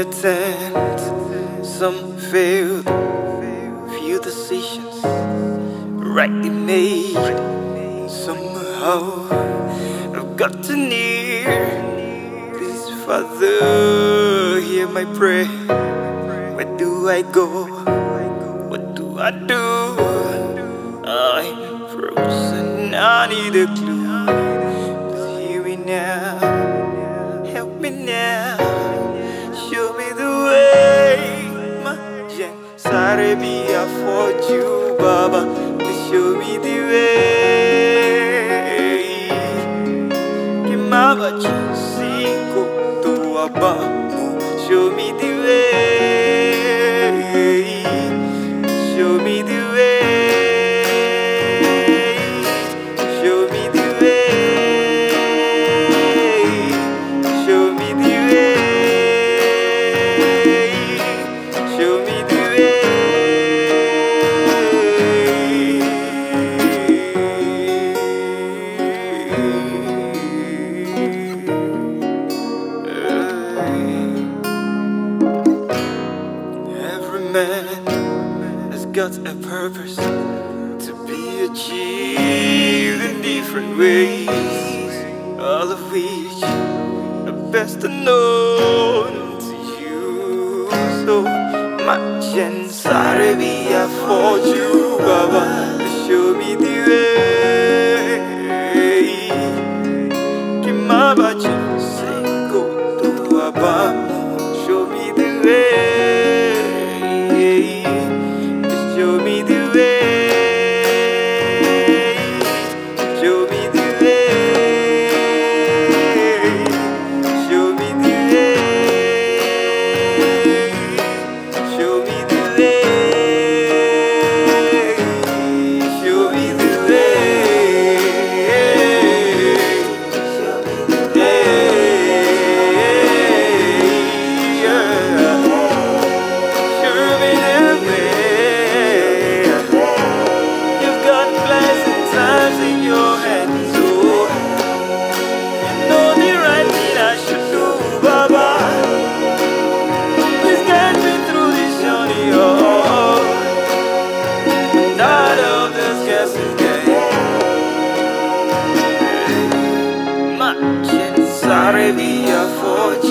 attempt, some failed, few decisions rightly made. Somehow I've gotten near. Please, Father, hear my prayer. Where do I go? What do I do? I'm frozen, I need a clue. Please hear me now, help me now, show me the way. Majen Sarebia for you, Baba. Please show me the way. Kimaba Chisiko to Abamu, show me the way. Show me the way. Show me the way. Show me the way. Show me the way. Every man has got a purpose to be achieved in different ways, all of which are best unknown to you. So much and sorry we are for you, Baba. Show me the way. Kimabachi Senko to Abamu. Show me the way. Show me the way. Show me the way. Show me the way. Show me the way. Show me the way. Show me the in your hands, oh, you know the right thing I should do, Baba. Please get me through this journey, oh, I'm tired of this guessing game. Much and sorry, we are for